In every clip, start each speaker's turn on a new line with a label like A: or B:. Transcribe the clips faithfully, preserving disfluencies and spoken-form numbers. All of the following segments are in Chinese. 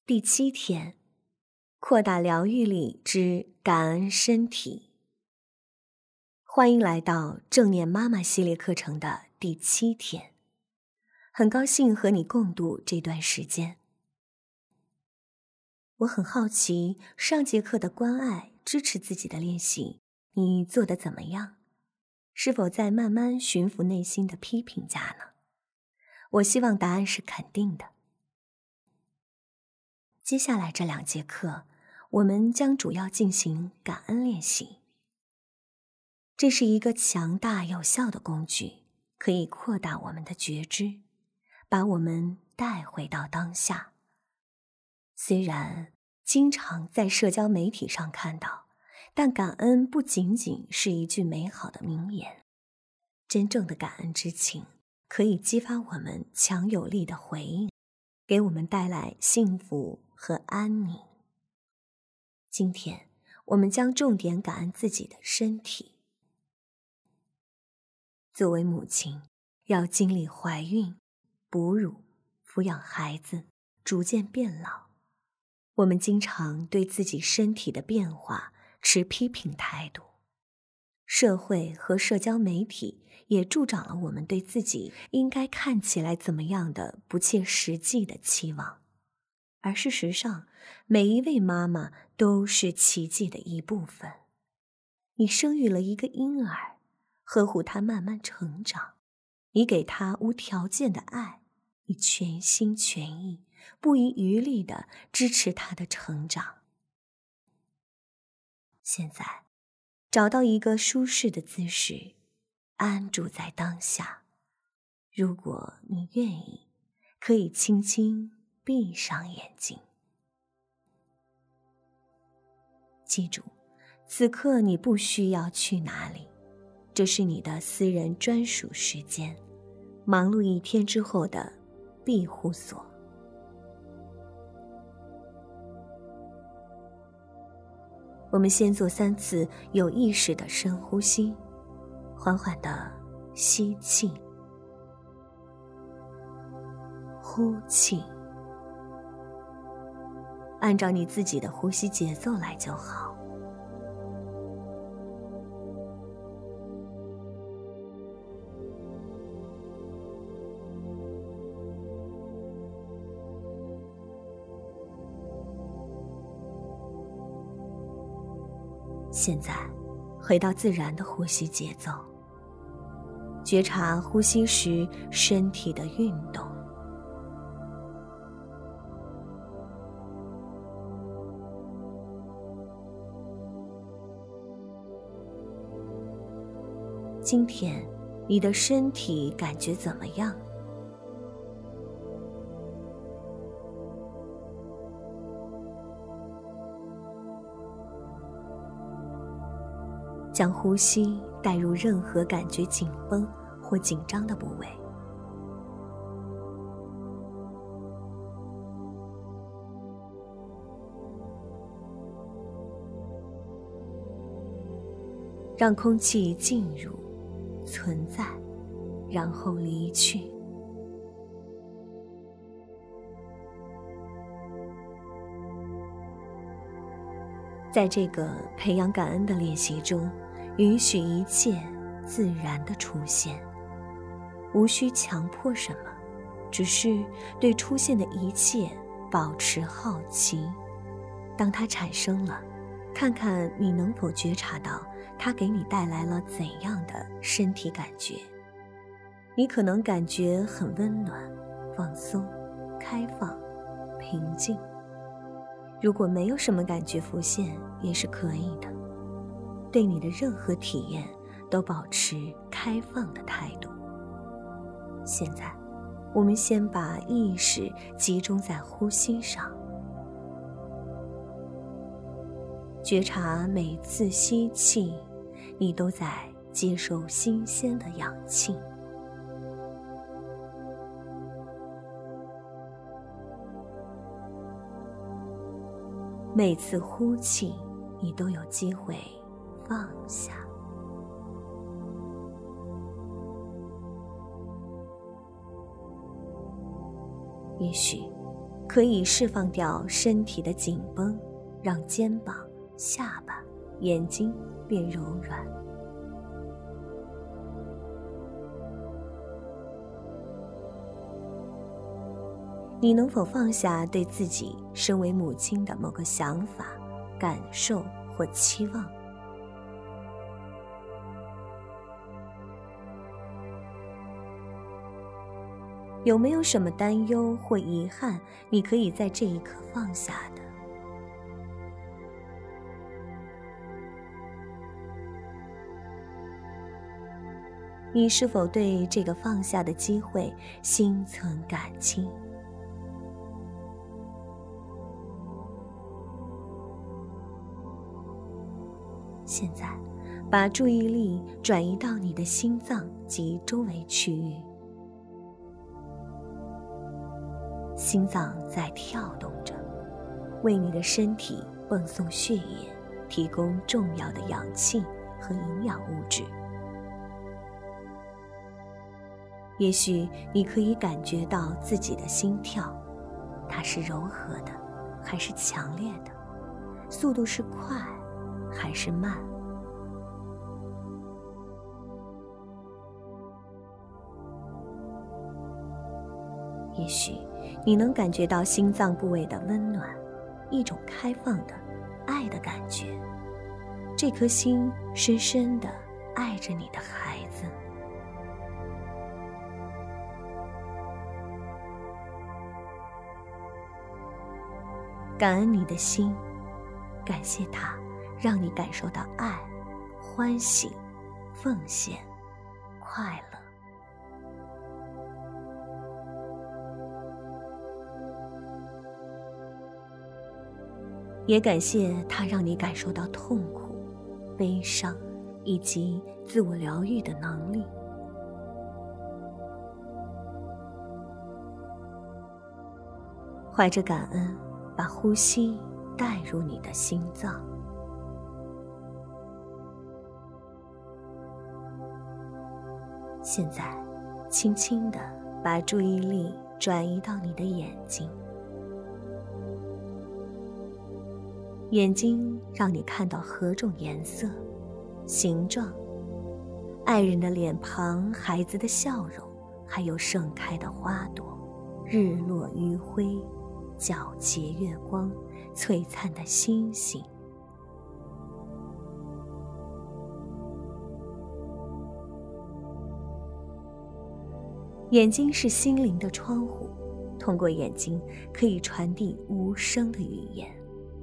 A: 第七天，扩大疗愈力之感恩身体。欢迎来到正念妈妈系列课程的第七天，很高兴和你共度这段时间。我很好奇，上节课的关爱、支持自己的练习，你做得怎么样？是否在慢慢驯服内心的批评家呢？我希望答案是肯定的。接下来这两节课，我们将主要进行感恩练习。这是一个强大有效的工具，可以扩大我们的觉知，把我们带回到当下。虽然经常在社交媒体上看到，但感恩不仅仅是一句美好的名言。真正的感恩之情，可以激发我们强有力的回应，给我们带来幸福和安宁。今天，我们将重点感恩自己的身体。作为母亲，要经历怀孕、哺乳、抚养孩子，逐渐变老。我们经常对自己身体的变化持批评态度。社会和社交媒体也助长了我们对自己应该看起来怎么样的不切实际的期望。而事实上，每一位妈妈都是奇迹的一部分。你生育了一个婴儿，呵护他慢慢成长，你给他无条件的爱，你全心全意、不遗余力地支持他的成长。现在，找到一个舒适的姿势，安住在当下。如果你愿意，可以轻轻闭上眼睛。记住，此刻你不需要去哪里，这是你的私人专属时间，忙碌一天之后的庇护所。我们先做三次有意识的深呼吸，缓缓地吸气，呼气，按照你自己的呼吸节奏来就好。现在，回到自然的呼吸节奏，觉察呼吸时身体的运动。今天，你的身体感觉怎么样？将呼吸带入任何感觉紧绷或紧张的部位。让空气进入、存在，然后离去。在这个培养感恩的练习中，允许一切自然的出现，无需强迫什么，只是对出现的一切保持好奇。当它产生了，看看你能否觉察到它给你带来了怎样的身体感觉。你可能感觉很温暖、放松、开放、平静。如果没有什么感觉浮现，也是可以的。对你的任何体验都保持开放的态度。现在，我们先把意识集中在呼吸上，觉察每次吸气，你都在接受新鲜的氧气。每次呼气，你都有机会放下。也许可以释放掉身体的紧绷，让肩膀、下巴、眼睛变柔软。你能否放下对自己身为母亲的某个想法、感受或期望？有没有什么担忧或遗憾，你可以在这一刻放下的？你是否对这个放下的机会心存感激？现在，把注意力转移到你的心脏及周围区域。心脏在跳动着，为你的身体泵送血液，提供重要的氧气和营养物质。也许你可以感觉到自己的心跳，它是柔和的，还是强烈的？速度是快还是慢？也许你能感觉到心脏部位的温暖，一种开放的爱的感觉。这颗心深深地爱着你的孩子。感恩你的心，感谢它让你感受到爱、欢喜、奉献、快乐。也感谢它让你感受到痛苦、悲伤以及自我疗愈的能力。怀着感恩，把呼吸带入你的心脏。现在，轻轻地把注意力转移到你的眼睛。眼睛让你看到何种颜色、形状，爱人的脸庞、孩子的笑容，还有盛开的花朵、日落余晖、皎洁月光、璀璨的星星。眼睛是心灵的窗户，通过眼睛可以传递无声的语言。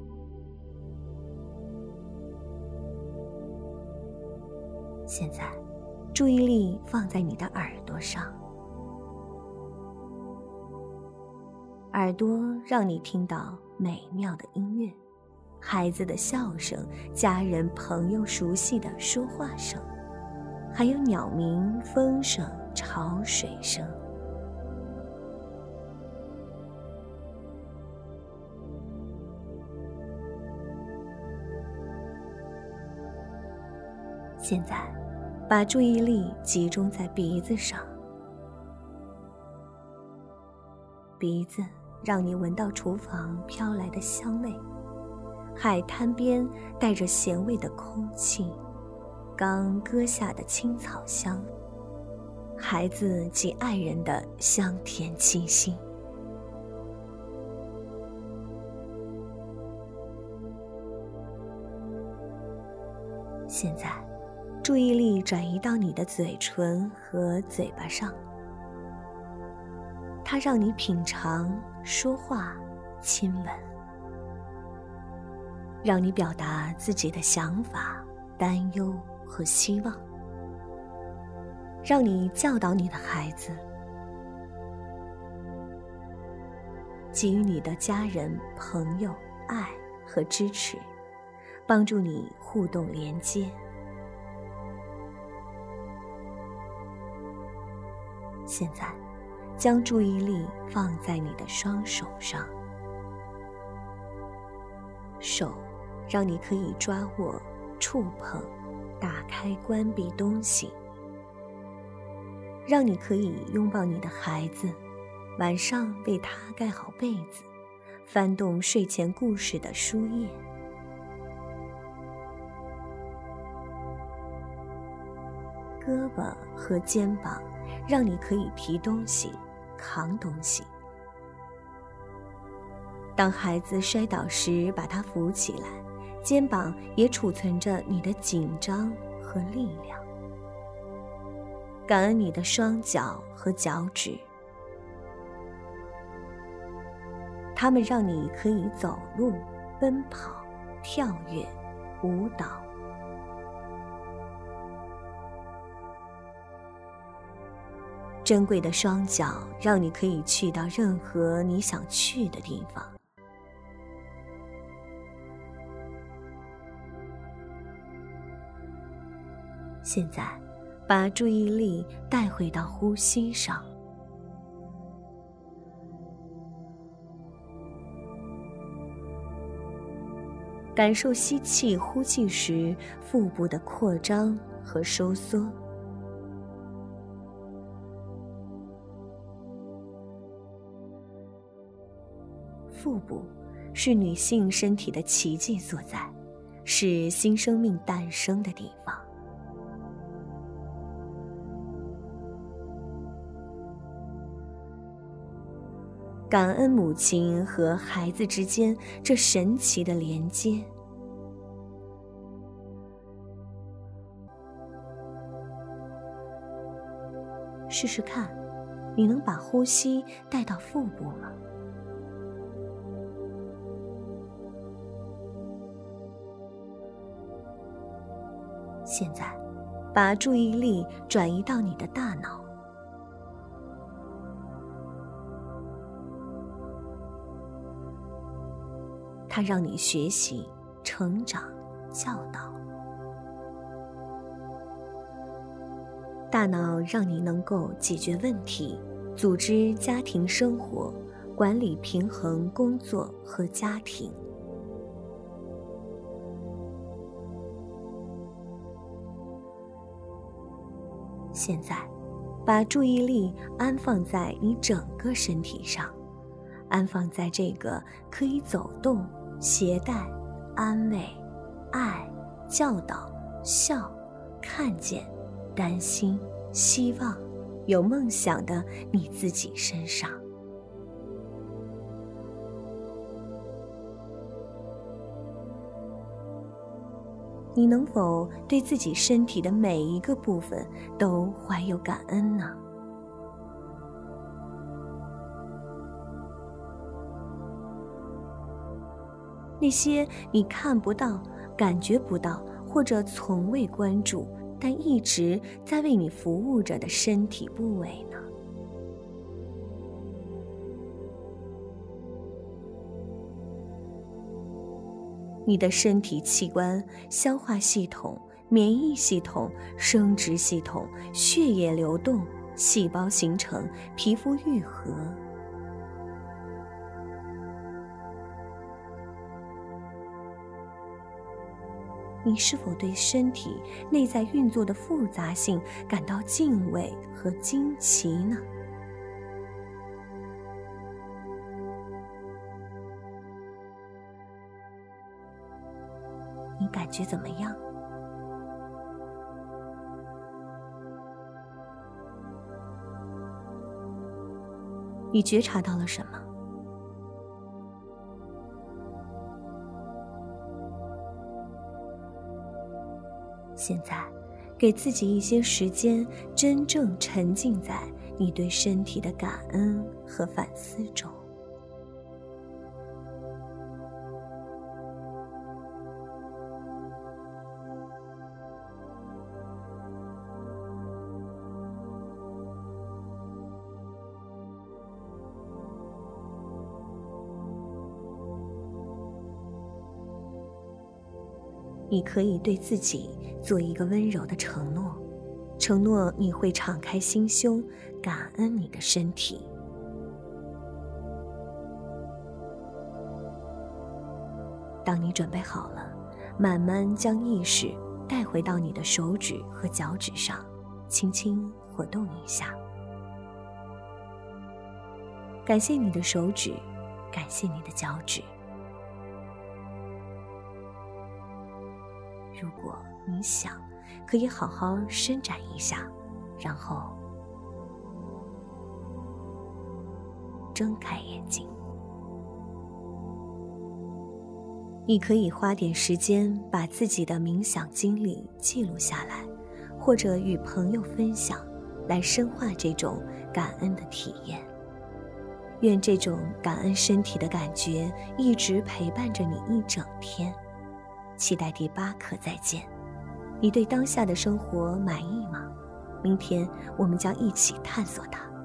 A: 现在，注意力放在你的耳朵上。耳朵让你听到美妙的音乐，孩子的笑声，家人朋友熟悉的说话声，还有鸟鸣、风声、潮水声。现在，把注意力集中在鼻子上。鼻子让你闻到厨房飘来的香味，海滩边带着咸味的空气，刚割下的青草香，孩子及爱人的香甜气息。现在，注意力转移到你的嘴唇和嘴巴上，它让你品尝、说话、亲吻，让你表达自己的想法、担忧和希望，让你教导你的孩子，给予你的家人、朋友爱和支持，帮助你互动连接。现在，将注意力放在你的双手上。手让你可以抓握、触碰、打开、关闭东西，让你可以拥抱你的孩子，晚上为他盖好被子， 翻动睡前故事的书页。胳膊和肩膀让你可以提东西、扛东西。当孩子摔倒时，把他扶起来，肩膀也储存着你的紧张和力量。感恩你的双脚和脚趾，它们让你可以走路、奔跑、跳跃、舞蹈。珍贵的双脚让你可以去到任何你想去的地方。现在，把注意力带回到呼吸上。感受吸气、呼气时腹部的扩张和收缩。腹部是女性身体的奇迹所在，是新生命诞生的地方。感恩母亲和孩子之间这神奇的连接。试试看，你能把呼吸带到腹部吗？现在，把注意力转移到你的大脑。它让你学习、成长、教导。大脑让你能够解决问题，组织家庭生活，管理平衡工作和家庭。现在，把注意力安放在你整个身体上，安放在这个可以走动、携带、安慰、爱、教导、笑、看见、担心、希望、有梦想的你自己身上。你能否对自己身体的每一个部分都怀有感恩呢？那些你看不到、感觉不到，或者从未关注，但一直在为你服务着的身体部位呢？你的身体器官、消化系统、免疫系统、生殖系统、血液流动、细胞形成、皮肤愈合。你是否对身体内在运作的复杂性感到敬畏和惊奇呢？你感觉怎么样？你觉察到了什么？现在，给自己一些时间，真正沉浸在你对身体的感恩和反思中。你可以对自己做一个温柔的承诺，承诺你会敞开心胸，感恩你的身体。当你准备好了，慢慢将意识带回到你的手指和脚趾上，轻轻活动一下。感谢你的手指， 感谢你的脚趾。如果你想，可以好好伸展一下，然后睁开眼睛。你可以花点时间把自己的冥想经历记录下来，或者与朋友分享，来深化这种感恩的体验。愿这种感恩身体的感觉一直陪伴着你一整天。期待第八课再见。你对当下的生活满意吗？明天我们将一起探索它。